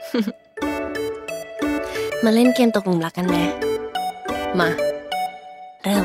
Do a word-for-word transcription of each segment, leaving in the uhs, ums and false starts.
มาเล่นเกมตกหลุมรักกันไหมมาเริ่ม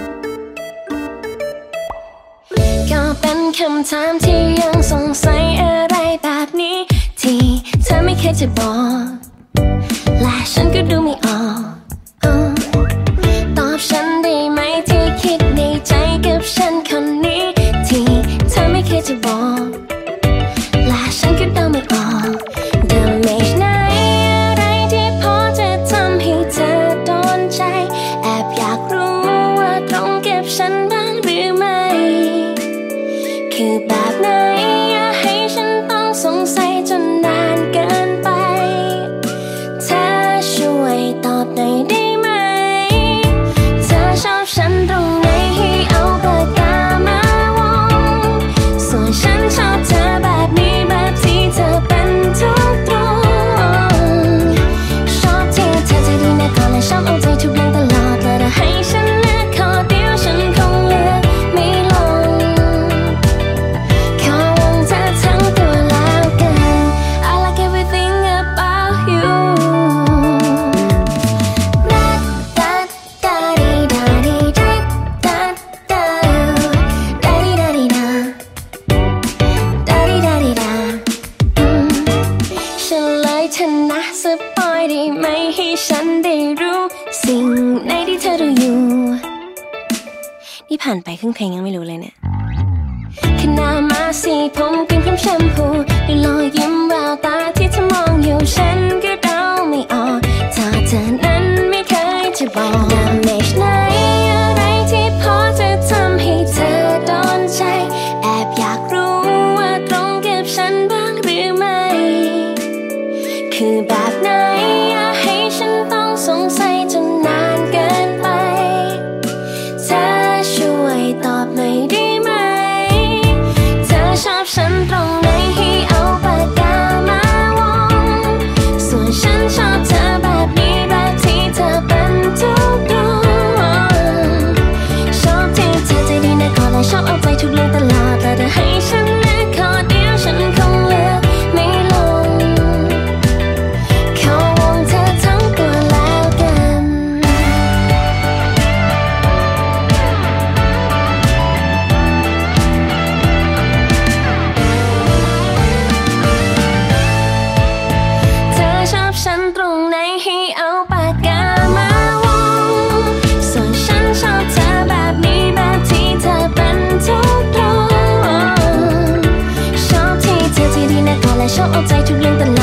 ก็เป็นคำถามที่ยังสงสัยอะไรแบบนี้ที่เธอไม่เคยจะบอกและฉันก็ดูไม่ออกตอบฉันได้ไหมที่คิดในใจกับฉันคนนี้ที่เธอไม่เคยจะบอกและฉันก็เดาไม่ออกเดิมไม่ไหนอะไรที่พอจะทำให้เธอโดนใจแอบอยากรู้ว่าตรงกับฉันบ้างหรือไม่คือแบบไหนอย่าให้ฉันต้องสงสัยจนนานเกินไปเธอช่วยตอบหน่อยได้ไหมเธอชอบฉันตรงไหนให้เอาปากกามาวงส่วนฉันชอบเธอแบบนี้แบบที่เธอเป็นทุกตรงชอบที่เธอใจดีนะก่อนและชอบเอาใจทุกเรื่องตลอดแต่ถ้าให้ฉันเลือกขอเดียวฉันคงเลือกไม่ลงขอวงเธอทั้งตัวแล้วกัน I like everything about you ดัดดัดดาดีดาดีดัดดัดดาดาดีดาดีดาดาดีดาดีดาฉันเลยเธอนะสปอยได้ไหมให้ฉันได้รู้สิ่งไหนที่เธอดูอยู่นี่ผ่านไปครึ่งเพลงยังไม่รู้เลยเนี่ยขนาดมาสีผมเป็นครีมแชมพูด้วยรอยยิ้มแววตาที่เธอมองอยู่ฉันก็เดาไม่ออกถ้าเธอนั้นไม่เคยจะบอกดาเมจไหนอะไรที่พอจะทำให้เธอโดนใจแอบอยากรู้ว่าตรงกับฉันบ้างหรือไม่คือแบบไหนอย่าให้ฉันต้องสงสัยจนนานเกินไปเธอช่วยตอบหน่อยได้ไหมเธอชอบฉันตรงไหนให้เอาปากกามาวงส่วนฉันชอบเธอแบบนี้แบบที่เธอเป็นทุกดวงชอบที่เธอใจดีนะก่อนและชอบเอาใจทุกเรื่องตลอดแต่ถ้าให้ฉันเลือกขอเดียวฉันคงเลือกไม่ลงขอวงเธอทั้งตัวแล้วกันเธอชอบฉันตรงไหนให้เอาปากกามาวงส่วนฉันชอบเธอแบบนี้แบบที่เธอเป็นทุกตรงชอบที่เธอใจดีนะก่อนและชอบเอาใจทุกเรื่องตลอด